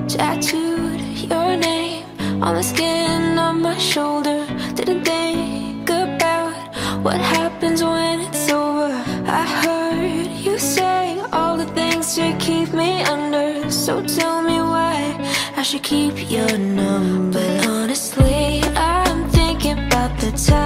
tattooed your name on the skin of my shoulder. Didn't think about what happens when it's over. I heard you say all the things to keep me under. So tell me why I should keep your number.